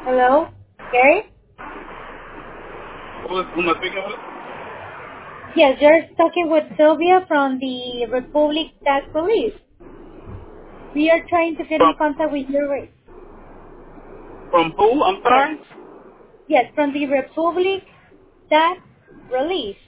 Hello, Gary? Who am I speaking with? Yes, you're talking with Sylvia from the Republic Tax Relief. We are trying to get in From contact with you. from who? I'm sorry. Yes, from the Republic Tax Relief.